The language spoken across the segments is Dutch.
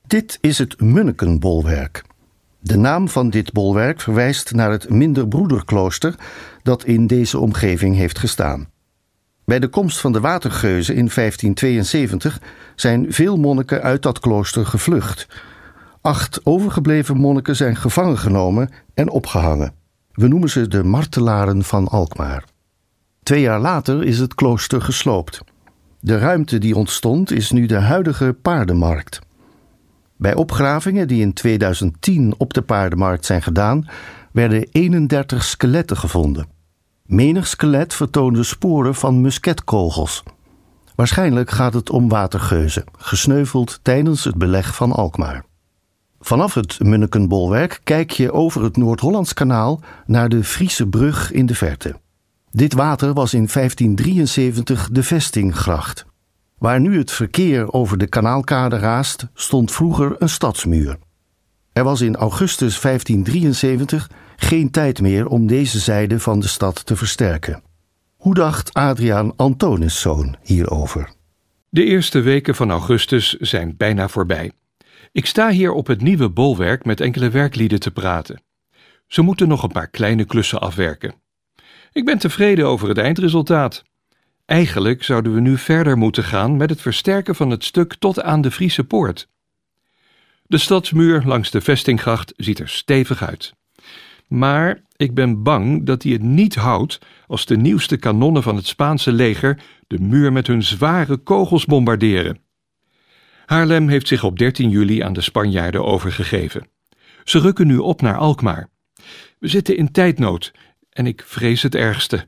Dit is het Munnikenbolwerk. De naam van dit bolwerk verwijst naar het Minderbroederklooster dat in deze omgeving heeft gestaan. Bij de komst van de watergeuzen in 1572 zijn veel monniken uit dat klooster gevlucht. 8 overgebleven monniken zijn gevangen genomen en opgehangen. We noemen ze de martelaren van Alkmaar. 2 jaar later is het klooster gesloopt. De ruimte die ontstond is nu de huidige paardenmarkt. Bij opgravingen die in 2010 op de paardenmarkt zijn gedaan, werden 31 skeletten gevonden. Menig skelet vertoonde sporen van musketkogels. Waarschijnlijk gaat het om watergeuzen, gesneuveld tijdens het beleg van Alkmaar. Vanaf het Munnikenbolwerk kijk je over het Noord-Hollands kanaal naar de Friese brug in de verte. Dit water was in 1573 de vestinggracht. Waar nu het verkeer over de kanaalkade raast, stond vroeger een stadsmuur. Er was in augustus 1573 geen tijd meer om deze zijde van de stad te versterken. Hoe dacht Adriaan Antoniszoon hierover? De eerste weken van augustus zijn bijna voorbij. Ik sta hier op het nieuwe bolwerk met enkele werklieden te praten. Ze moeten nog een paar kleine klussen afwerken. Ik ben tevreden over het eindresultaat. Eigenlijk zouden we nu verder moeten gaan met het versterken van het stuk tot aan de Friese Poort. De stadsmuur langs de vestinggracht ziet er stevig uit. Maar ik ben bang dat hij het niet houdt als de nieuwste kanonnen van het Spaanse leger de muur met hun zware kogels bombarderen. Haarlem heeft zich op 13 juli aan de Spanjaarden overgegeven. Ze rukken nu op naar Alkmaar. We zitten in tijdnood en ik vrees het ergste.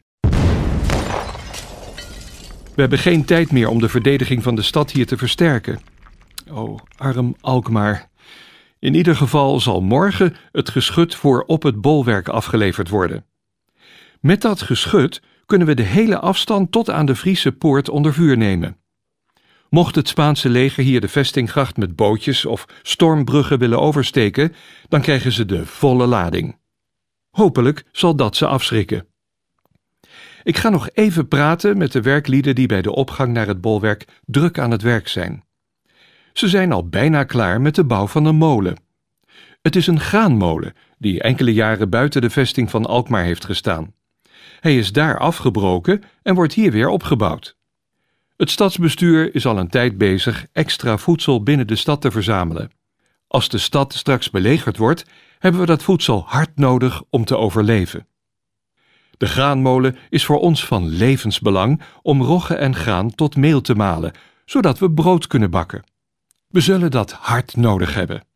We hebben geen tijd meer om de verdediging van de stad hier te versterken. O, arm Alkmaar. In ieder geval zal morgen het geschut voor op het bolwerk afgeleverd worden. Met dat geschut kunnen we de hele afstand tot aan de Friese Poort onder vuur nemen. Mocht het Spaanse leger hier de vestinggracht met bootjes of stormbruggen willen oversteken, dan krijgen ze de volle lading. Hopelijk zal dat ze afschrikken. Ik ga nog even praten met de werklieden die bij de opgang naar het bolwerk druk aan het werk zijn. Ze zijn al bijna klaar met de bouw van een molen. Het is een graanmolen die enkele jaren buiten de vesting van Alkmaar heeft gestaan. Hij is daar afgebroken en wordt hier weer opgebouwd. Het stadsbestuur is al een tijd bezig extra voedsel binnen de stad te verzamelen. Als de stad straks belegerd wordt, hebben we dat voedsel hard nodig om te overleven. De graanmolen is voor ons van levensbelang om rogge en graan tot meel te malen, zodat we brood kunnen bakken. We zullen dat hard nodig hebben.